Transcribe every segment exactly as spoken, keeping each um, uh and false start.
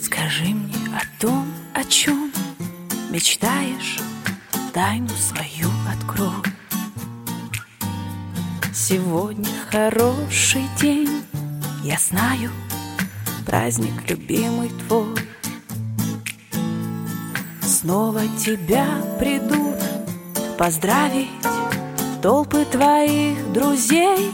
Скажи мне о том, о чем мечтаешь, тайну свою открой. Сегодня хороший день, я знаю, праздник любимый твой. Снова тебя придут поздравить толпы твоих друзей.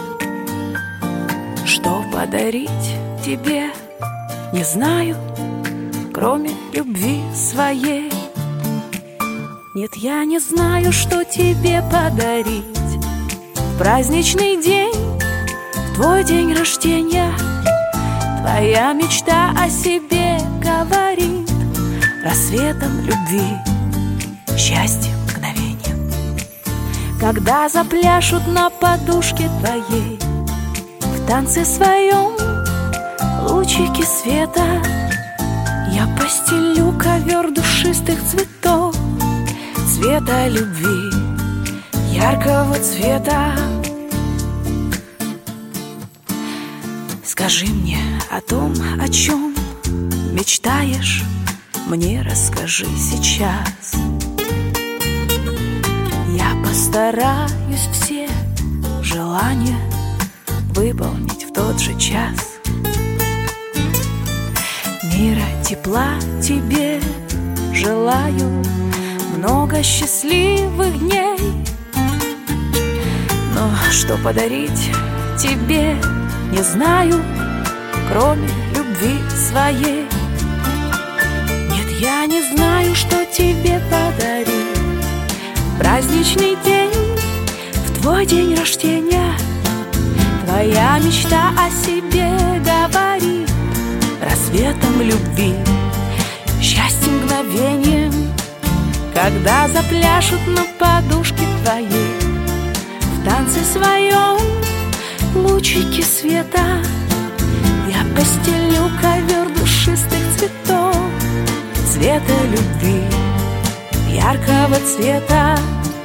Что подарить тебе, не знаю, кроме любви своей. Нет, я не знаю, что тебе подарить в праздничный день, в твой день рождения. Твоя мечта о себе говорит рассветом любви, счастьем, мгновением. Когда запляшут на подушке твоей в танце своем лучики света, я постелю ковер душистых цветов, цвета любви, яркого цвета. Скажи мне о том, о чем мечтаешь, мне расскажи сейчас. Я постараюсь все желания выполнить в тот же час. Мира, тепла тебе желаю, много счастливых дней. Но что подарить тебе, не знаю, кроме любви своей. Нет, я не знаю, что тебе подарить в праздничный день, в твой день рождения. Твоя мечта о себе говорит рассветом любви, счастьем, мгновением. Когда запляшут на подушке твоей в танце своем лучики света, я постелю ковер душистых цветов, цвета любви, яркого цвета.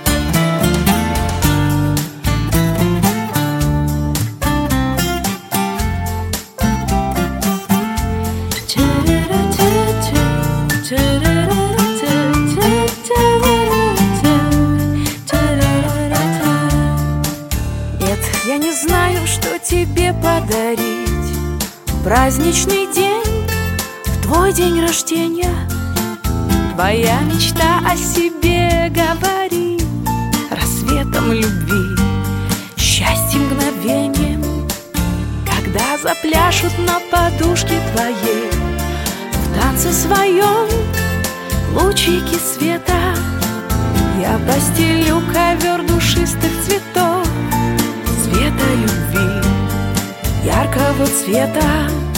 Нет, я не знаю, что тебе подарить в праздничный день, в твой день рождения. Твоя мечта о себе говорит рассветом любви, счастьем, мгновением. Когда запляшут на подушке твоей в танце своем лучики света, я постелю ковер душистых цветов, цвета любви, яркого цвета.